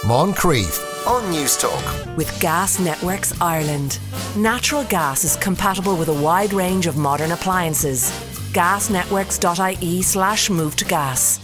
Moncrief on Newstalk. With Gas Networks Ireland. Natural gas is compatible with a wide range of modern appliances. Gasnetworks.ie/move to gas.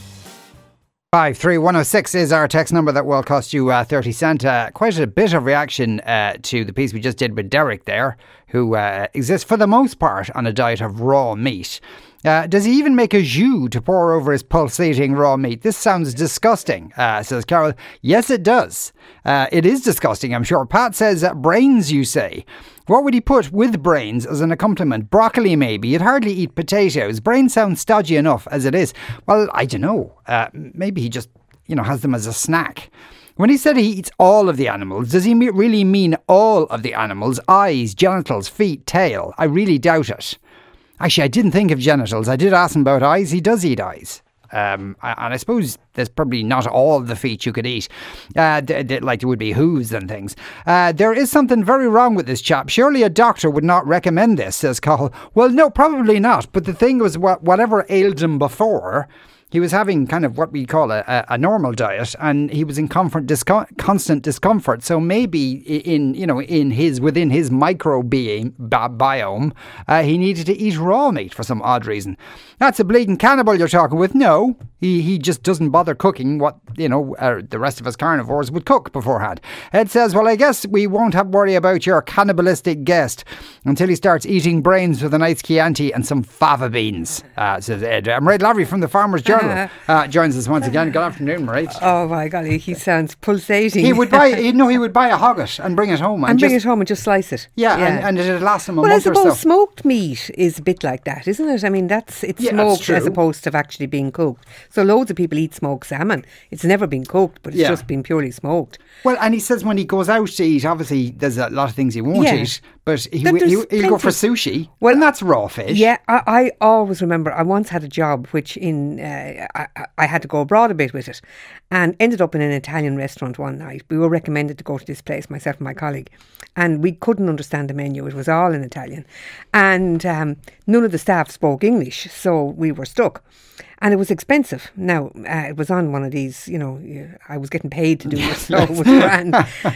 53106 is our text number that will cost you 30 cent. Quite a bit of reaction to the piece we just did with Derek there, who exists for the most part on a diet of raw meat. Does he even make a jus to pour over his pulsating raw meat? This sounds disgusting, says Carol. Yes, it does. It is disgusting, I'm sure. Pat says, brains, you say. What would he put with brains as an accompaniment? Broccoli, maybe. You'd hardly eat potatoes. Brains sound stodgy enough as it is. Well, I don't know. Maybe he just, has them as a snack. When he said he eats all of the animals, does he really mean all of the animals? Eyes, genitals, feet, tail? I really doubt it. Actually, I didn't think of genitals. I did ask him about eyes. He does eat eyes. And I suppose there's probably not all the feet you could eat, like there would be hooves and things. There is something very wrong with this chap. Surely a doctor would not recommend this, says Cathal. Well, no, probably not. But the thing was, whatever ailed him before, he was having kind of what we call a normal diet, and he was in constant discomfort. So maybe within his microbiome, he needed to eat raw meat for some odd reason. That's a bleeding cannibal you're talking with. No, he just doesn't bother cooking what the rest of us carnivores would cook beforehand. Ed says, well, I guess we won't have to worry about your cannibalistic guest until he starts eating brains with a nice Chianti and some fava beans, says Ed. Mairead Lavery from the Farmers Journal joins us once again. Good afternoon, Mairead. Oh my golly, he sounds pulsating. He would buy a hogget and bring it home and just slice it. Yeah. And it'd last him a month or so. Well, I suppose smoked meat is a bit like that, isn't it? I mean, it's smoked as opposed to actually being cooked. So loads of people eat smoked salmon. It's never been cooked, but it's just been purely smoked. Well, and he says when he goes out to eat, obviously there's a lot of things he won't eat, but he'll go for sushi. Well, and that's raw fish. Yeah, I always remember I once had a job which I had to go abroad a bit with it, and ended up in an Italian restaurant one night. We were recommended to go to this place, myself and my colleague, and we couldn't understand the menu. It was all in Italian, and none of the staff spoke English, so we were stuck. And it was expensive. Now, it was on one of these, I was getting paid to do it, so it was grand.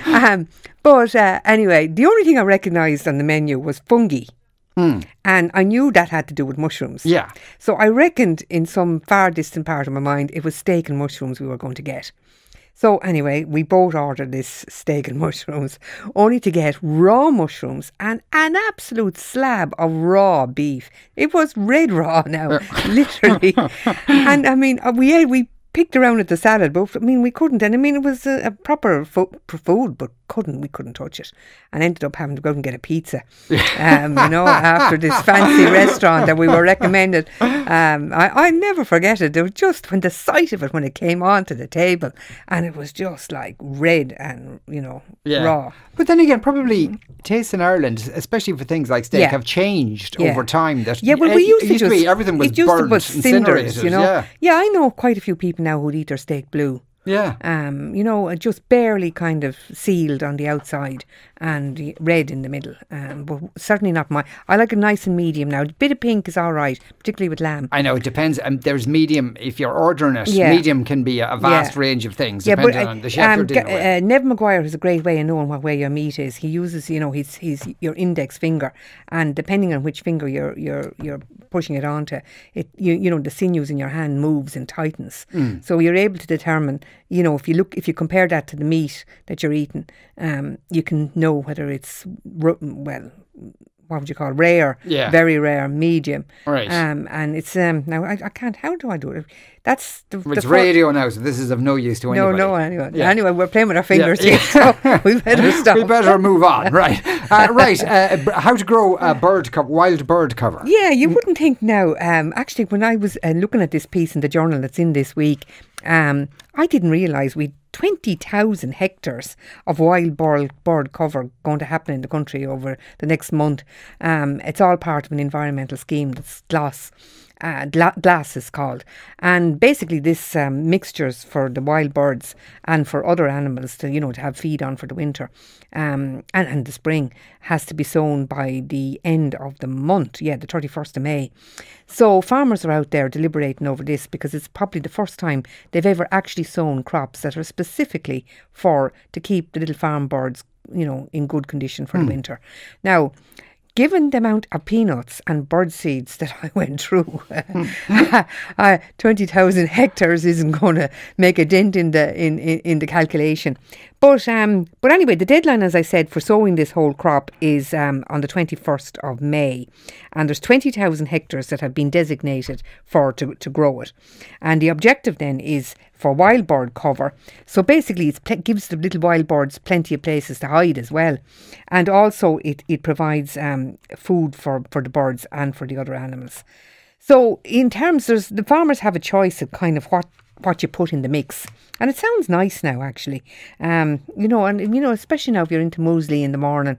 But anyway, the only thing I recognised on the menu was fungi. And I knew that had to do with mushrooms. Yeah. So I reckoned in some far distant part of my mind it was steak and mushrooms we were going to get. So anyway, we both ordered this steak and mushrooms, only to get raw mushrooms and an absolute slab of raw beef. It was red raw now, literally. And I mean, we picked around at the salad, but I mean, we couldn't. And I mean, it was a proper food, but we couldn't touch it, and ended up having to go out and get a pizza. After this fancy restaurant that we were recommended. I never forget it. There was just when the sight of it when it came onto the table, and it was just like red and raw. But then again, probably tastes in Ireland, especially for things like steak, have changed over time. We used to be everything was burnt, incinerated. Yeah, I know quite a few people now who'd eat their steak blue. Yeah. Just barely kind of sealed on the outside and red in the middle. But certainly not I like it nice and medium now. A bit of pink is all right, particularly with lamb. I know, it depends. There's medium, if you're ordering it, medium can be a vast range of things, depending on the chef you're dealing with. Nev Maguire has a great way of knowing what way your meat is. He uses, his your index finger, and depending on which finger you're pushing it onto, the sinews in your hand moves and tightens. So you're able to determine, if you compare that to the meat that you're eating, you can know whether it's what would you call it? Rare, very rare, medium, right? And it's now I can't. How do I do it? That's it's radio now, so this is of no use to anybody. No. Anyway, we're playing with our fingers here, so we better stop. We better move on, right? How to grow wild bird cover? Yeah, you wouldn't think now. Actually, when I was looking at this piece in the journal that's in this week, I didn't realise we'd 20,000 hectares of wild bird cover going to happen in the country over the next month. It's all part of an environmental scheme that's GLAS. GLAS is called. And basically this mixtures for the wild birds and for other animals to, to have feed on for the winter and the spring has to be sown by the end of the month, the 31st of May. So farmers are out there deliberating over this because it's probably the first time they've ever actually sown crops that are specifically to keep the little farm birds, in good condition for the winter. Now, given the amount of peanuts and bird seeds that I went through, 20,000 hectares isn't going to make a dent in the calculation. But anyway, the deadline, as I said, for sowing this whole crop is on the 21st of May. And there's 20,000 hectares that have been designated to grow it. And the objective then is for wild bird cover. So basically it gives the little wild birds plenty of places to hide as well. And also it provides food for the birds and for the other animals. So in terms, the farmers have a choice of kind of what you put in the mix. And it sounds nice now, actually. Especially now if you're into muesli in the morning.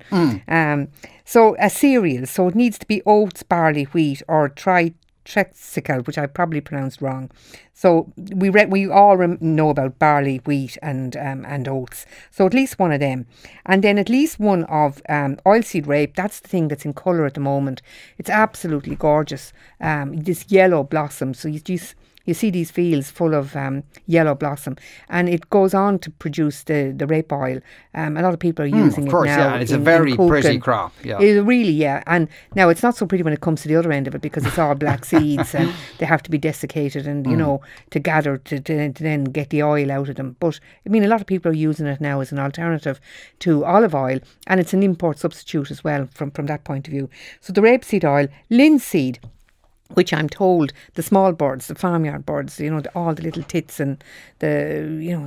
So a cereal. So it needs to be oats, barley, wheat, or treacle, which I probably pronounced wrong. So we all know about barley, wheat and oats. So at least one of them. And then at least one of oilseed rape. That's the thing that's in colour at the moment. It's absolutely gorgeous. This yellow blossom. So you see these fields full of yellow blossom, and it goes on to produce the rape oil. A lot of people are using it now. Of course, and it's a very pretty crop. Yeah, it really, and now it's not so pretty when it comes to the other end of it because it's all black seeds and they have to be desiccated and to gather to then get the oil out of them. But I mean, a lot of people are using it now as an alternative to olive oil, and it's an import substitute as well from that point of view. So the rapeseed oil, linseed, which I'm told the small birds, the farmyard birds, all the little tits and the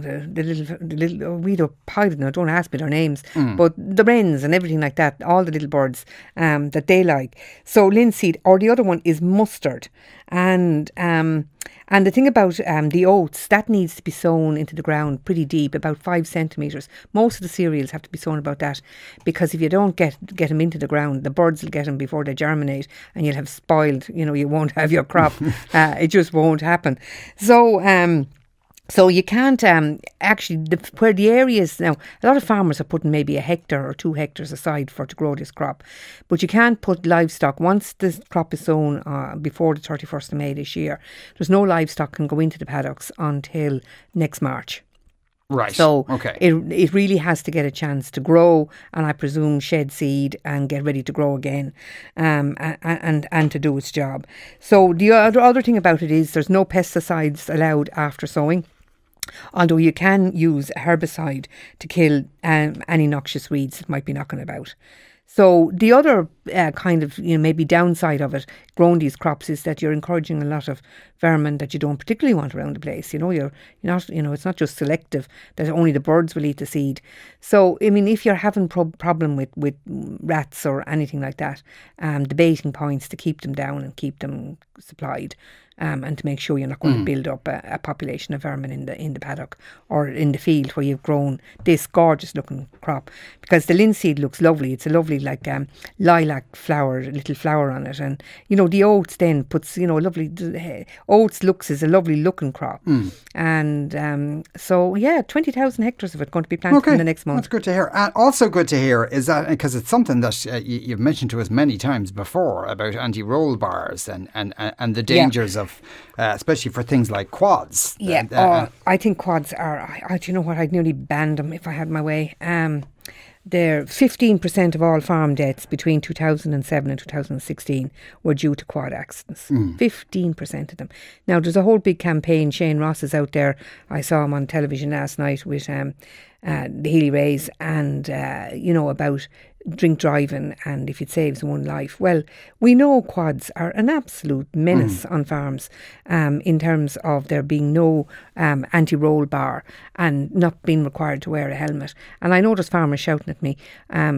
little we don't ask me their names, but the wrens and everything like that, all the little birds that they like. So linseed, or the other one is mustard, and the thing about the oats, that needs to be sown into the ground pretty deep, about 5 centimetres. Most of the cereals have to be sown about that, because if you don't get them into the ground, the birds will get them before they germinate, and you'll have spoiled. You won't have your crop. It just won't happen. So you can't actually, where the areas now, a lot of farmers are putting maybe a hectare or 2 hectares aside to grow this crop, but you can't put livestock once the crop is sown before the 31st of May this year. There's no livestock can go into the paddocks until next March. Right. So okay. It really has to get a chance to grow, and I presume shed seed and get ready to grow again, and to do its job. So the other thing about it is there's no pesticides allowed after sowing, although you can use a herbicide to kill any noxious weeds that might be knocking about. So the other kind of maybe downside of it, growing these crops, is that you're encouraging a lot of vermin that you don't particularly want around the place. You're not, it's not just selective that only the birds will eat the seed. So I mean, if you're having problem with rats or anything like that, the baiting points to keep them down and keep them supplied. And to make sure you're not going to build up a population of vermin in the paddock or in the field where you've grown this gorgeous looking crop, because the linseed looks lovely. It's a lovely lilac flower, little flower on it, and the oats then puts lovely oats looks is a lovely looking crop, and so 20,000 hectares of it going to be planted in the next month. That's good to hear. And also good to hear is that, because it's something that you've mentioned to us many times before about anti-roll bars and the dangers of especially for things like quads. I think quads are, do you know what, I'd nearly banned them if I had my way. They're 15% of all farm deaths between 2007 and 2016 were due to quad accidents. 15% of them. Now, there's a whole big campaign. Shane Ross is out there. I saw him on television last night with the Healy Rays and, about drink driving and if it saves one life. Well, we know quads are an absolute menace on farms in terms of there being no anti-roll bar and not being required to wear a helmet. And I know there's farmers shouting at me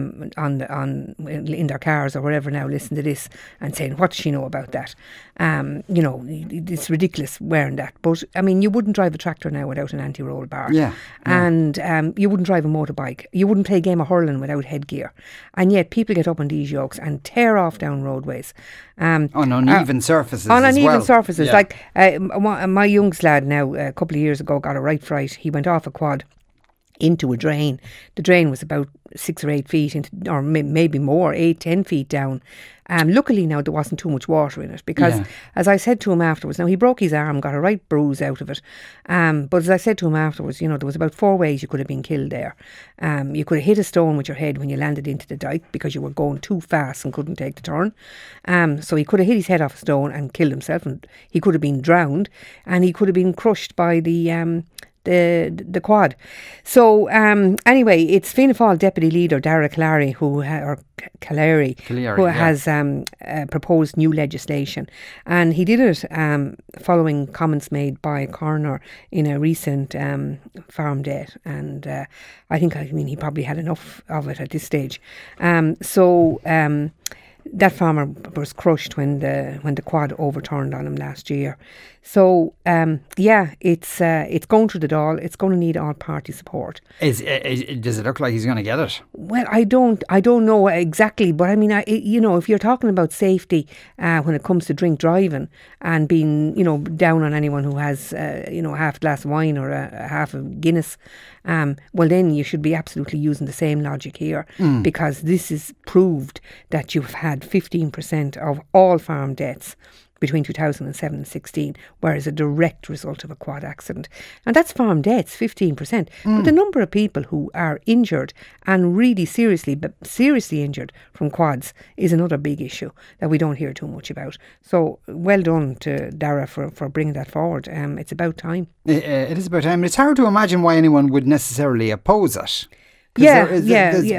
in their cars or wherever now, listen to this, and saying, what does she know about that? It's ridiculous wearing that. But I mean, you wouldn't drive a tractor now without an anti-roll bar. And you wouldn't drive a motorbike. You wouldn't play a game of hurling without headgear. And yet people get up on these yokes and tear off down roadways. On uneven surfaces on as uneven well. surfaces. Yeah. Like my youngest lad now, a couple of years ago, got a right fright. He went off a quad into a drain. The drain was about 6 or 8 feet into, or maybe more, 8-10 feet down. Luckily now there wasn't too much water in it, because as I said to him afterwards, now he broke his arm, got a right bruise out of it, but as I said to him afterwards, you know, there was about 4 ways you could have been killed there. You could have hit a stone with your head when you landed into the dike because you were going too fast and couldn't take the turn. So he could have hit his head off a stone and killed himself, and he could have been drowned, and he could have been crushed by the quad. So anyway, it's Fianna Fáil Deputy Leader Dara Calary who has proposed new legislation, and he did it following comments made by a coroner in a recent farm debt, and I mean he probably had enough of it at this stage. That farmer was crushed when the quad overturned on him last year. So it's going through the Dáil. It's going to need all party support. Does it look like he's going to get it? Well, I don't know exactly, but I mean, if you're talking about safety when it comes to drink driving and being, down on anyone who has, half a glass of wine or a half a Guinness, well, then you should be absolutely using the same logic here, because this is proved that you've had 15% of all farm deaths between 2007 and 16 were as a direct result of a quad accident. And that's farm deaths, 15%. But the number of people who are injured and really seriously injured from quads is another big issue that we don't hear too much about. So well done to Dara for bringing that forward. It's about time. It is about time. It's hard to imagine why anyone would necessarily oppose it. Having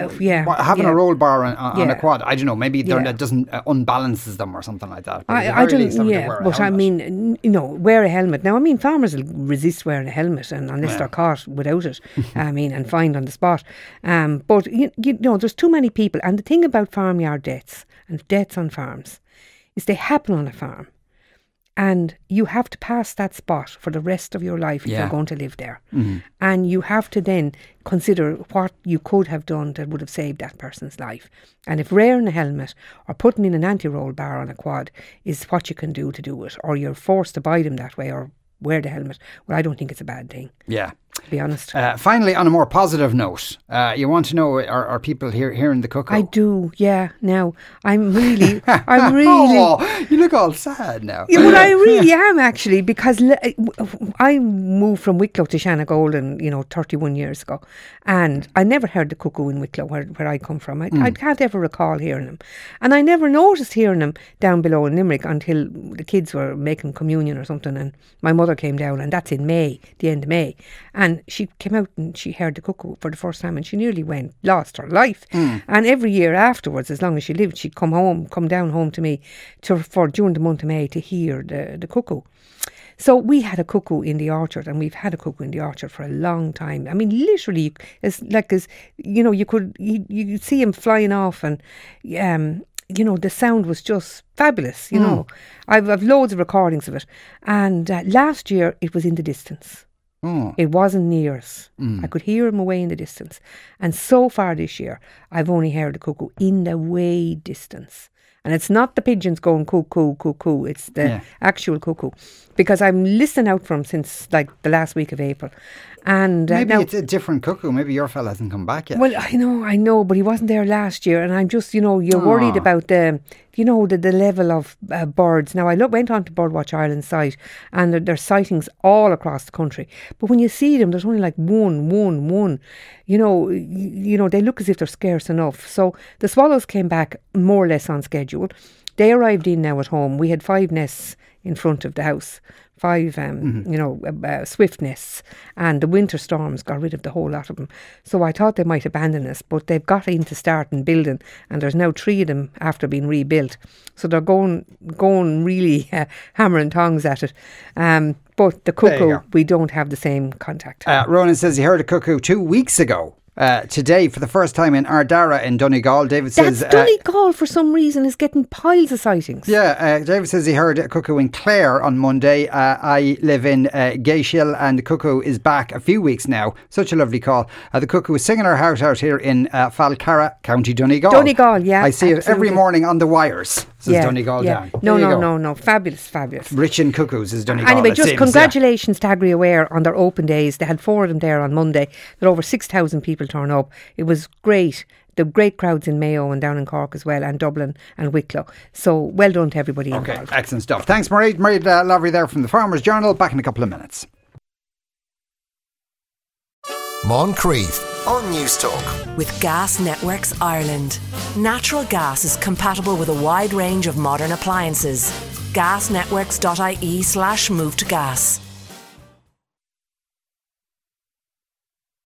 a roll bar on a quad, I don't know, maybe that doesn't unbalances them or something like that. I don't. But I mean, wear a helmet. Now, I mean, farmers will resist wearing a helmet, and unless they're caught without it, and fined on the spot. But there's too many people, and the thing about farmyard deaths and deaths on farms is they happen on a farm. And you have to pass that spot for the rest of your life if you're going to live there. Mm-hmm. And you have to then consider what you could have done that would have saved that person's life. And if wearing a helmet or putting in an anti-roll bar on a quad is what you can do to do it, or you're forced to buy them that way or wear the helmet, well, I don't think it's a bad thing. Yeah. To be honest. Finally, on a more positive note, you want to know, are people hearing the cuckoo? I do, yeah. Now, I'm really... Oh, you look all sad now. Yeah, well, I really am, actually, because I moved from Wicklow to Shanagolden, 31 years ago, and I never heard the cuckoo in Wicklow, where I come from. I can't ever recall hearing them. And I never noticed hearing them down below in Limerick until the kids were making communion or something, and my mother came down, and that's in May, the end of May. And she came out and she heard the cuckoo for the first time, and she nearly lost her life. And every year afterwards, as long as she lived, she'd come down home to me for during the month of May to hear the cuckoo. So we had a cuckoo in the orchard, and we've had a cuckoo in the orchard for a long time. I mean, literally, you could see him flying off, and the sound was just fabulous. I've loads of recordings of it, and last year it was in the distance. It wasn't near us. I could hear him away in the distance. And so far this year, I've only heard the cuckoo in the way distance. And it's not the pigeons going cuckoo, cuckoo. It's the actual cuckoo. Because I'm listening out for him since like the last week of April. And maybe it's a different cuckoo. Maybe your fella hasn't come back yet. Well, I know, but he wasn't there last year, and I'm just, you're worried about the level of birds. Now, I went on to Birdwatch Ireland site, and there's sightings all across the country. But when you see them, there's only like one. They look as if they're scarce enough. So the swallows came back more or less on schedule. They arrived in now at home. We had 5 nests in front of the house. 5, swift nests, and the winter storms got rid of the whole lot of them. So I thought they might abandon us, but they've got into starting building, and there's now 3 of them after being rebuilt. So they're going really hammer and tongs at it. But the cuckoo, we don't have the same contact. Ronan says he heard a cuckoo 2 weeks ago. today for the first time in Ardara in Donegal. David says... Donegal, for some reason, is getting piles of sightings. Yeah, David says he heard a cuckoo in Clare on Monday. I live in Gayshill and the cuckoo is back a few weeks now. Such a lovely call. The cuckoo is singing her heart out here in Falcarra, County Donegal. Donegal, yeah. I see it every morning on the wires, says Donegal down. No. Fabulous. Rich in cuckoos is Donegal. Anyway, just congratulations to Agri Aware on their open days. They had 4 of them there on Monday. There were over 6,000 people turn up. It was great. The great crowds in Mayo and down in Cork as well, and Dublin and Wicklow. So well done to everybody involved. Okay, excellent stuff. Thanks, Mairead. Mairead Lavery there from the Farmers Journal. Back in a couple of minutes. Moncrief on Newstalk. With Gas Networks Ireland. Natural gas is compatible with a wide range of modern appliances. Gasnetworks.ie/move to gas.